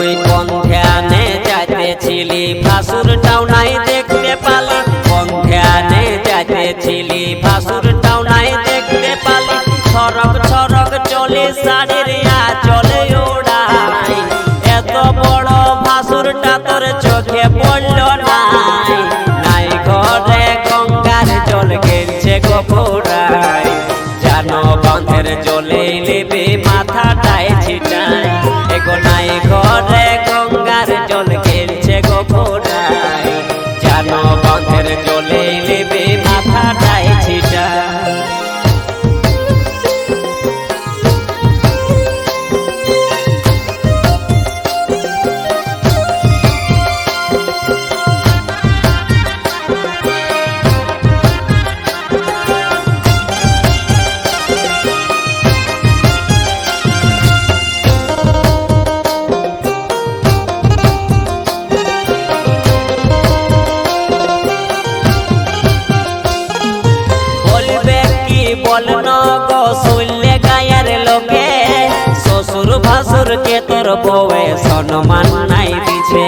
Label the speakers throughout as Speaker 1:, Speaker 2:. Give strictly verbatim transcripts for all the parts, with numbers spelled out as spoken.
Speaker 1: তুই কোন ধ্যানে যাইতেছিলি ভাসুরটাও নাই দেখতে পালি, কোন ধ্যানে যাইতেছিলি ভাসুরটাও নাই দেখতে পালি। ছরক ছরক চলে শাড়ির চলে ওড়াই, এত বড় ভাসুরটা তোর চোখে পড়ল নাই। নাই ঘরে গঙ্গার জল গেলছে গোপরাই, জানো বাঁধের জলে নেবে মাথাটায় ছিটাই। এগো নাই ঘরে গঙ্গার জল গেলছে গোপরাই, জানো বাঁধের জলে নেবে মাথাটায় ছিটাই। বলন গো শুনলে গায়ের লোকে, শ্বশুর ভাসুর কে তোর বউয়ে সম্মান নাই দিছে।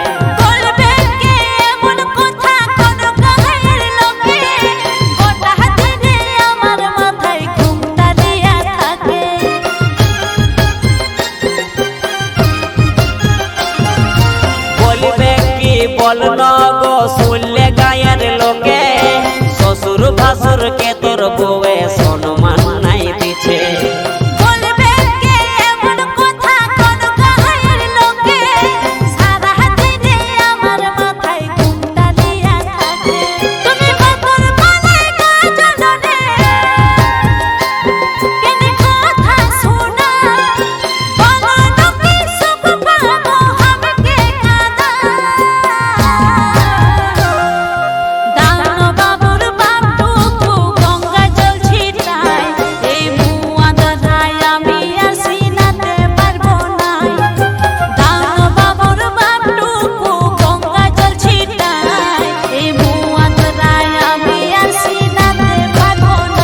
Speaker 1: বলবে কি বলন গো শুনলে গায়ের লোকে, শ্বশুর ভাসুর কে তোর বউয়ে সম্মান নাই দিছে।
Speaker 2: বলবে কে এমন কথা কোন গায়ের লোকে, সারা দিনে আমার মাথায় ঘুমটা দিয়া থাকে। তুমি বাবুর গলায় গাজনে কেন কথা শোনা, বলো নাকি সুখ পাবো আমাকে কাঁদা। দানো বাবুর বাপটুকু গঙ্গা জল ছিটাই, এই মুয়া দাদাই আমি আর সিনাতে পারবো না। দানো বাবুর বাপটুকু গঙ্গা জল ছিটাই, এই মুয়া দাদাই আমি আর সিনাতে পারবো না।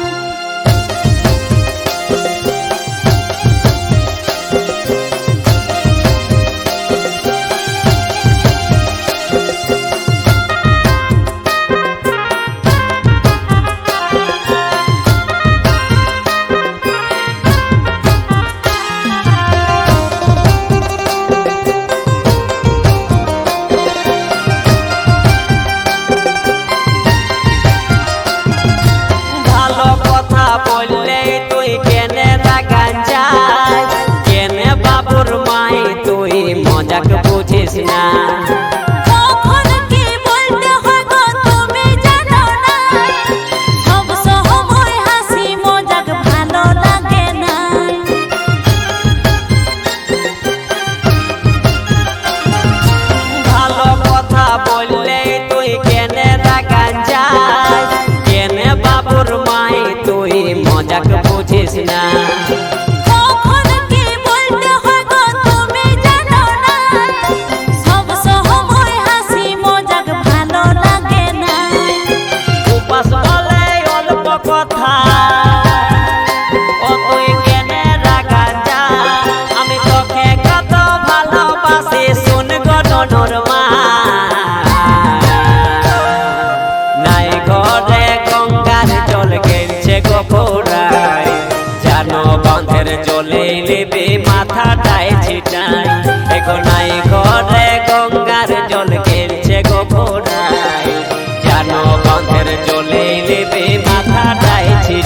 Speaker 1: ভালো কথা বললে তুই কেনে রাগান যাই, কেনে বাবুর মাই তুই মজাক বুঝিস না।
Speaker 2: কখন কি বলতে হয় গো তুমি জানো না, সব সময় হাসি মজাক ভালো লাগে না।
Speaker 1: ভালো কথা বললে তুই কেনে রাগান যাই, কেনে বাবুর মাই তুই মজাক বুঝিস না।
Speaker 2: কখন কি বলতে হয় গো তুমি জানো না, সব সময় হাসি মজাক ভালো লাগে না।
Speaker 1: উপাস বলে অল্প কথা, ও তুই কেনে রাগান যা, আমি তোকে কত ভালোবাসি শুন গো ননর মা। নাই ঘরে গঙ্গার জল গেলছে গোপরাই, জানো বাঁধের জলে নেবে মাথাটায় ছিটাই। এগো নাই ঘরে গঙ্গার জল গেলছে গোপরাই, জানো বাঁধের জলে নেবে মাথাটায় ছিটাই।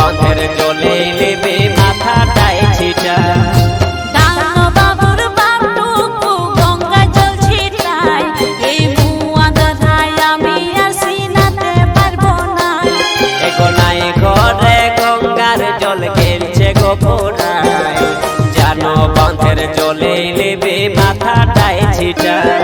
Speaker 1: বন্ধের জলে নেবে মাথাটায় ছিটা।
Speaker 2: দানো বাবুর বাপটুকু গঙ্গা জল ছিটায়, এই মুয়া দাধায় আমি আর সিনাতে পারবো না।
Speaker 1: এগোনাই ঘরে গঙ্গার জল খেলছে গোপরায়, জানো বন্ধের জলে নেবে মাথাটায় ছিটা।